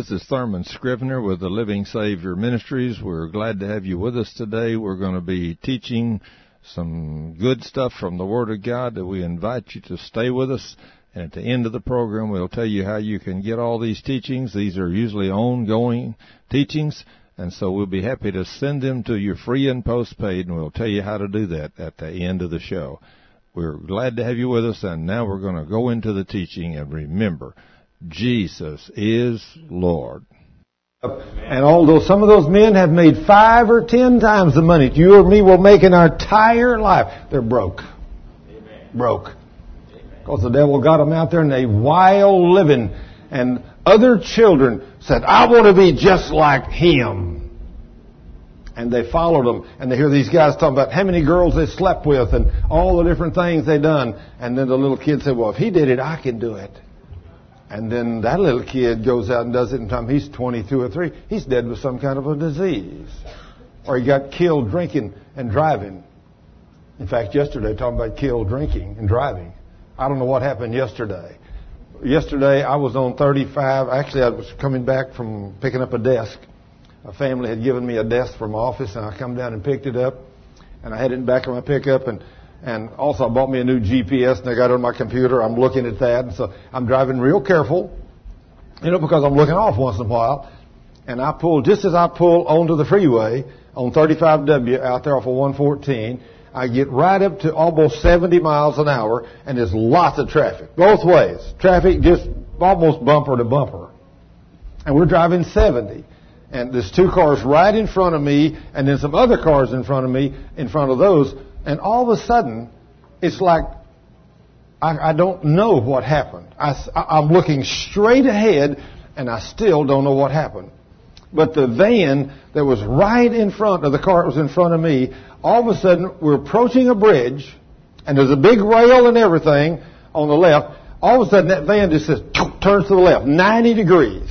This is Thurman Scrivener with the Living Savior Ministries. We're glad to have you with us today. We're going to be teaching some good stuff from the Word of God that we invite you to stay with us. And at the end of the program, we'll tell you how you can get all these teachings. These are usually ongoing teachings, and so we'll be happy to send them to you free and postpaid, and we'll tell you how to do that at the end of the show. We're glad to have you with us, and now we're going to go into the teaching. And remember, Jesus is Lord. And although some of those men have made 5 or 10 times the money you or me will make in our entire life, they're broke. Amen. Broke. Because the devil got them out there and they wild living. And other children said, I want to be just like him. And they followed them. And they hear these guys talking about how many girls they slept with and all the different things they done. And then the little kid said, well, if he did it, I can do it. And then that little kid goes out and does it, and time he's 22 or 3, he's dead with some kind of a disease. Or he got killed drinking and driving. In fact, yesterday, talking about killed drinking and driving. I don't know what happened yesterday. Yesterday, I was on 35. Actually, I was coming back from picking up a desk. A family had given me a desk from my office, and I come down and picked it up. And I had it in the back of my pickup, and also I bought me a new GPS, and I got it on my computer. I'm looking at that, and so I'm driving real careful, because I'm looking off once in a while. And I pulled, just as I pull onto the freeway on 35W out there off of 114, I get right up to almost 70 miles an hour, and there's lots of traffic, both ways. Traffic just almost bumper to bumper. And we're driving 70. And there's 2 cars right in front of me, and then some other cars in front of me, in front of those. And all of a sudden, it's like I don't know what happened. I'm looking straight ahead, and I still don't know what happened. But the van that was right in front of the car that was in front of me, all of a sudden, we're approaching a bridge, and there's a big rail and everything on the left. All of a sudden, that van just says, turns to the left, 90 degrees.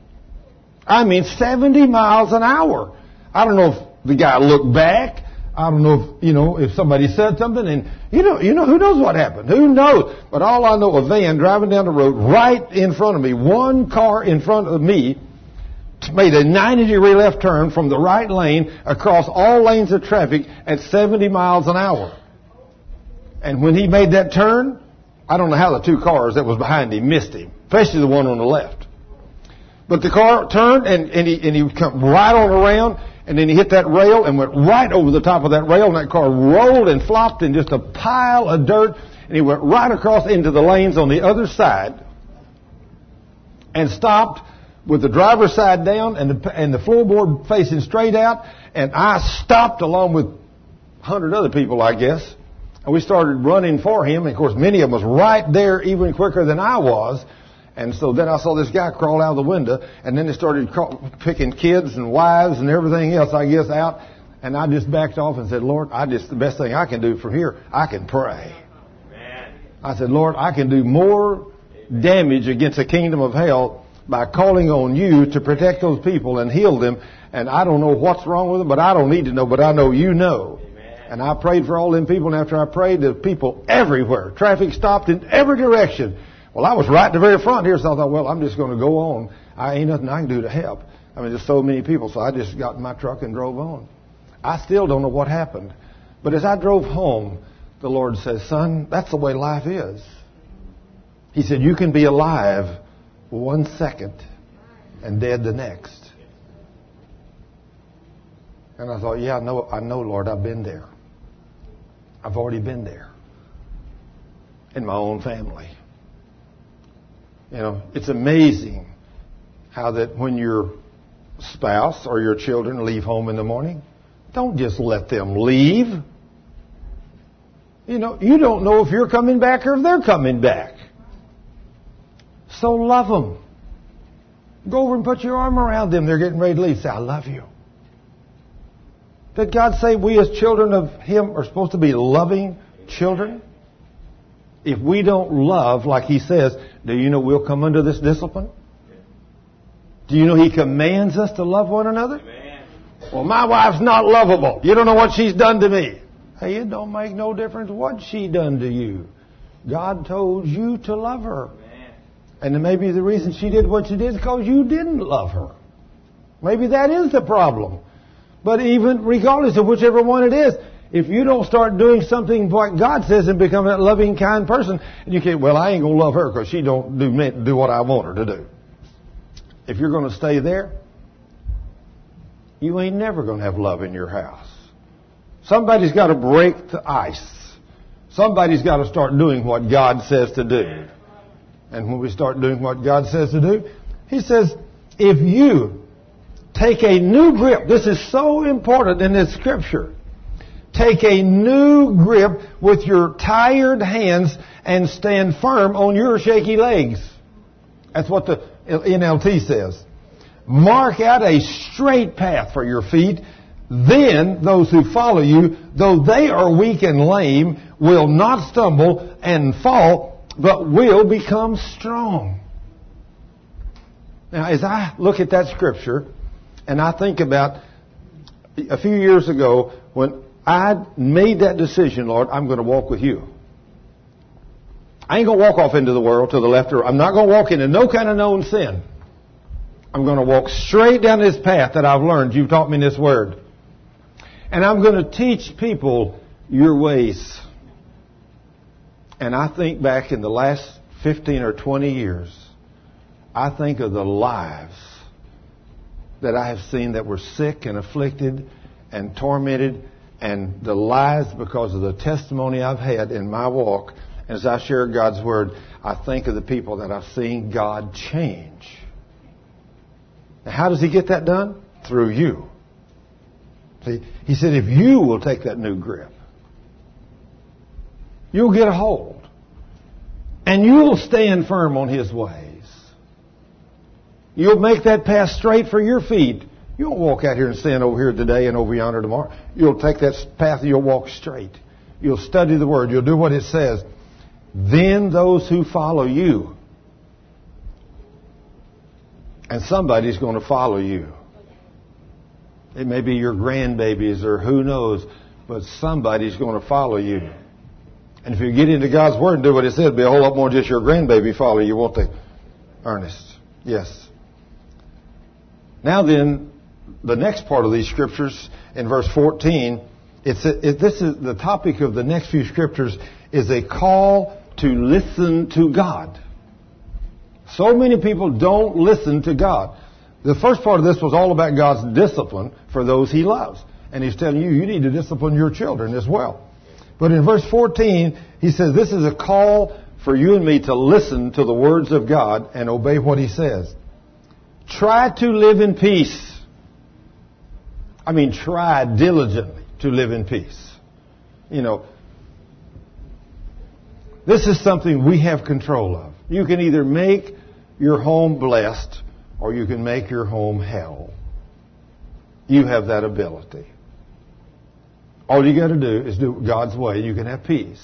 I mean, 70 miles an hour. I don't know if the guy looked back. I don't know if, if somebody said something, and who knows what happened? Who knows? But all I know, a van driving down the road right in front of me, one car in front of me, made a 90-degree left turn from the right lane across all lanes of traffic at 70 miles an hour. And when he made that turn, I don't know how the 2 cars that was behind him missed him, especially the one on the left. But the car turned, and he come right on around. And then he hit that rail and went right over the top of that rail, and that car rolled and flopped in just a pile of dirt, and he went right across into the lanes on the other side and stopped with the driver's side down and the floorboard facing straight out, and I stopped along with 100 other people, I guess, and we started running for him, and of course many of them was right there even quicker than I was. And so then I saw this guy crawl out of the window, and then they started picking kids and wives and everything else, I guess, out. And I just backed off and said, Lord, the best thing I can do from here, I can pray. Amen. I said, Lord, I can do more damage against the kingdom of hell by calling on you to protect those people and heal them. And I don't know what's wrong with them, but I don't need to know, but I know you know. Amen. And I prayed for all them people, and after I prayed, the people everywhere. Traffic stopped in every direction. Well, I was right in the very front here, so I thought, well, I'm just going to go on. Ain't nothing I can do to help. I mean, there's so many people, so I just got in my truck and drove on. I still don't know what happened. But as I drove home, the Lord says, son, that's the way life is. He said, you can be alive 1 second and dead the next. And I thought, yeah, I know, Lord, I've been there. I've already been there in my own family. It's amazing how that when your spouse or your children leave home in the morning, don't just let them leave. You don't know if you're coming back or if they're coming back. So love them. Go over and put your arm around them. They're getting ready to leave. Say, I love you. Did God say we as children of Him are supposed to be loving children? If we don't love, like He says, do you know we'll come under this discipline? Do you know He commands us to love one another? Amen. Well, my wife's not lovable. You don't know what she's done to me. Hey, it don't make no difference what she done to you. God told you to love her. Amen. And then maybe the reason she did what she did is because you didn't love her. Maybe that is the problem. But even regardless of whichever one it is, if you don't start doing something what God says and become a loving, kind person, and you can't, well, I ain't going to love her because she don't do what I want her to do. If you're going to stay there, you ain't never going to have love in your house. Somebody's got to break the ice. Somebody's got to start doing what God says to do. And when we start doing what God says to do, He says, if you take a new grip, this is so important in this scripture, take a new grip with your tired hands and stand firm on your shaky legs. That's what the NLT says. Mark out a straight path for your feet. Then those who follow you, though they are weak and lame, will not stumble and fall, but will become strong. Now, as I look at that scripture, and I think about a few years ago when I made that decision, Lord, I'm going to walk with you. I ain't going to walk off into the world to the left or right. I'm not going to walk into no kind of known sin. I'm going to walk straight down this path that I've learned. You've taught me this word. And I'm going to teach people your ways. And I think back in the last 15 or 20 years, I think of the lives that I have seen that were sick and afflicted and tormented, and the lives because of the testimony I've had in my walk. As I share God's Word, I think of the people that I've seen God change. Now, how does He get that done? Through you. See, He said, if you will take that new grip, you'll get a hold. And you'll stand firm on His ways. You'll make that path straight for your feet. You won't walk out here and stand over here today and over yonder tomorrow. You'll take that path and you'll walk straight. You'll study the Word. You'll do what it says. Then those who follow you. And somebody's going to follow you. It may be your grandbabies or who knows, but somebody's going to follow you. And if you get into God's Word and do what it says, it'll be a whole lot more than just your grandbaby follow you, won't they? Ernest. Yes. Now then, the next part of these scriptures in verse 14, this is the topic of the next few scriptures is a call to listen to God. So many people don't listen to God. The first part of this was all about God's discipline for those He loves. And He's telling you, you need to discipline your children as well. But in verse 14, He says, this is a call for you and me to listen to the words of God and obey what He says. Try to live in peace. I mean, try diligently to live in peace. You know, this is something we have control of. You can either make your home blessed or you can make your home hell. You have that ability. All you got to do is do God's way. You can have peace.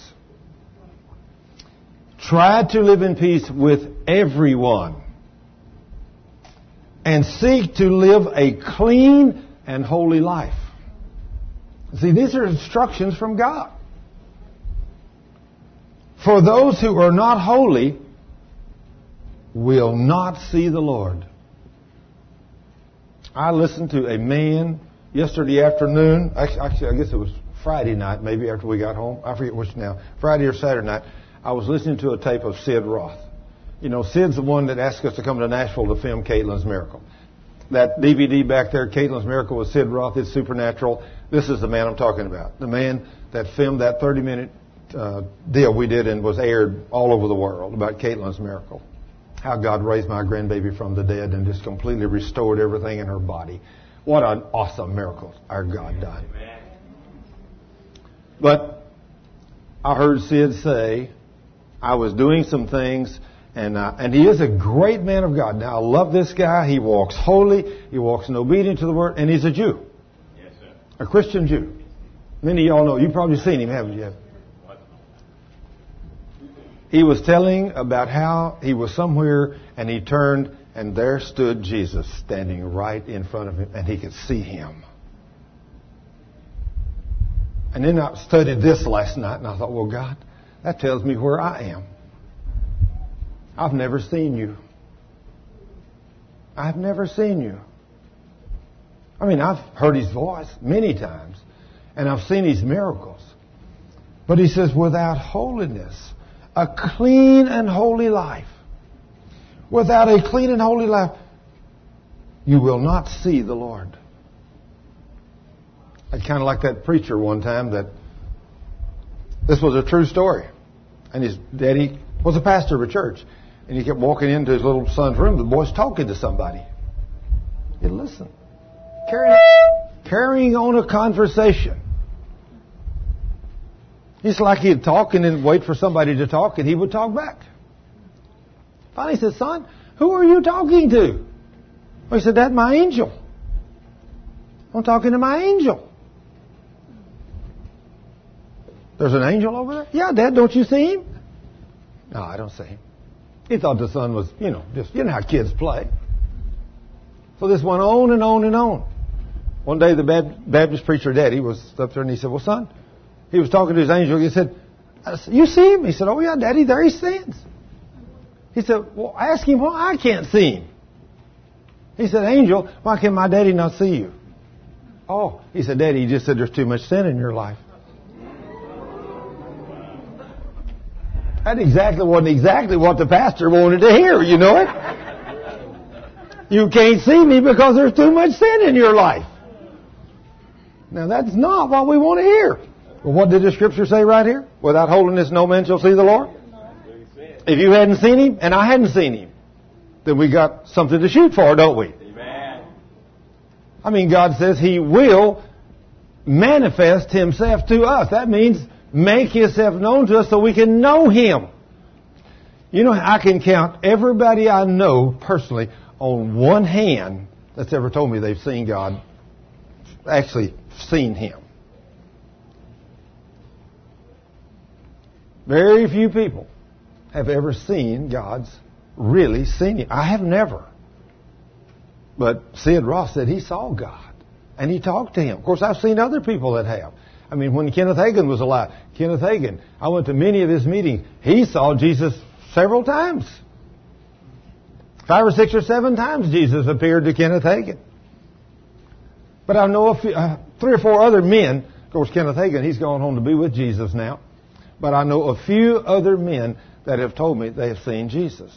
Try to live in peace with everyone. And seek to live a clean and holy life. See, these are instructions from God. For those who are not holy will not see the Lord. I listened to a man yesterday afternoon. Actually, I guess it was Friday night, maybe after we got home. I forget which now. Friday or Saturday night. I was listening to a tape of Sid Roth. You know, Sid's the one that asked us to come to Nashville to film Caitlin's Miracle. That DVD back there, Caitlin's Miracle with Sid Roth, it's supernatural. This is the man I'm talking about. The man that filmed that 30-minute deal we did and was aired all over the world about Caitlin's Miracle. How God raised my grandbaby from the dead and just completely restored everything in her body. What an awesome miracle our God done. But I heard Sid say, I was doing some things, and he is a great man of God. Now, I love this guy. He walks holy. He walks in obedience to the Word, and he's a Jew. Yes, sir. A Christian Jew. Many of y'all know. You've probably seen him, haven't you? He was telling about how he was somewhere, and he turned, and there stood Jesus standing right in front of him, and he could see him. And then I studied this last night, and I thought, well, God, that tells me where I am. I've never seen you. I've never seen you. I mean, I've heard His voice many times, and I've seen His miracles. But He says, without holiness, a clean and holy life, without a clean and holy life, you will not see the Lord. I kind of like that preacher one time that this was a true story. And his daddy was a pastor of a church. And he kept walking into his little son's room. The boy's talking to somebody. He'd listen. Carrying on a conversation. It's like he'd talk and then wait for somebody to talk, and he would talk back. Finally he said, son, who are you talking to? Well, he said, Dad, my angel. I'm talking to my angel. There's an angel over there? Yeah, Dad, don't you see him? No, I don't see him. He thought the son was, just, how kids play. So this went on and on and on. One day the Baptist preacher, Daddy, was up there and he said, well, son, he was talking to his angel. He said, you see him? He said, oh, yeah, Daddy, there he stands. He said, well, ask him why I can't see him. He said, angel, why can my daddy not see you? Oh, he said, Daddy, he just said there's too much sin in your life. That wasn't exactly what the pastor wanted to hear, you know it? You can't see me because there's too much sin in your life. Now, that's not what we want to hear. Well, what did the Scripture say right here? Without holiness, no man shall see the Lord. If you hadn't seen Him and I hadn't seen Him, then we got something to shoot for, don't we? Amen. I mean, God says He will manifest Himself to us. That means make Himself known to us so we can know Him. I can count everybody I know personally on one hand that's ever told me they've seen God, actually seen Him. Very few people have ever seen God's really seen Him. I have never. But Sid Ross said he saw God and he talked to Him. Of course, I've seen other people that have. I mean, when Kenneth Hagin was alive, I went to many of his meetings. He saw Jesus several times. 5 or 6 or 7 times Jesus appeared to Kenneth Hagin. But I know 3 or 4 other men. Of course, Kenneth Hagin, he's gone home to be with Jesus now. But I know a few other men that have told me they have seen Jesus.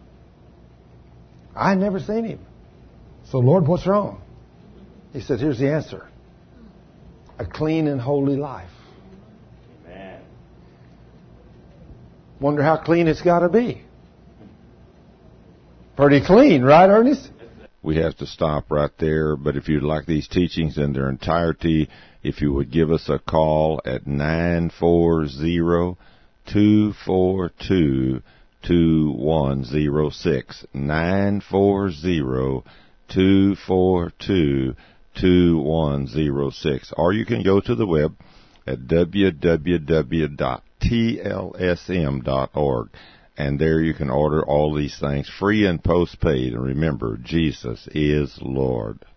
I never seen Him. So, Lord, what's wrong? He said, here's the answer. A clean and holy life. Amen. Wonder how clean it's got to be. Pretty clean, right, Ernest? We have to stop right there, but if you'd like these teachings in their entirety, if you would give us a call at 940-242-2106, 940-242-2106, or you can go to the web at www.tlsm.org. And there you can order all these things free and postpaid. And remember, Jesus is Lord.